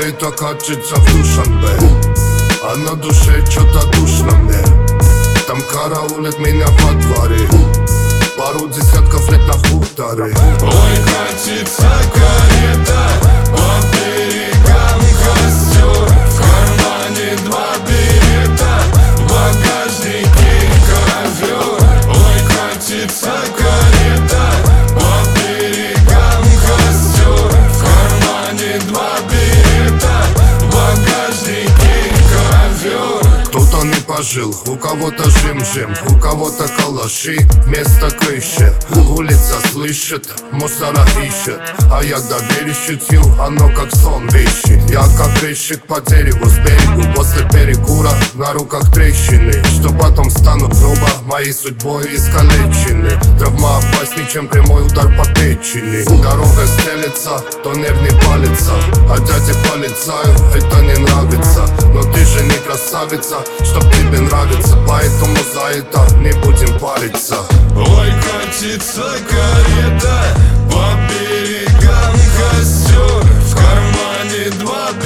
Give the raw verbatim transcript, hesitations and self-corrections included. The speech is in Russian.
это катится в Душанбе, а на душе что-то душно мне. Там караулят меня во дворе, пару десятков лет на хуторе. Ой, катится карета, по берегам костер, в кармане два билета, в багажнике ковер. Ой, катится карета, по берегам костер, в кармане два билета, в багажнике ковер. Кто-то не пожил, у кого-то жим-жим, у кого-то калаши вместо крыши. Улица слышит, мусора ищет, а я доверищу, оно как сон вещи. Я как грещик по дереву с берегу, после перекура на руках трещины, что потом станут грубо моей судьбой искалечены. Травма опаснее, чем прямой удар по печени. Дорога стелется, то нервный палится, а дяде полицаю это не нравится. Но ты же не красавица, чтоб тебе нравится, поэтому за это не будем париться. Ой, катится карета, по берегам костер, в кармане два билета.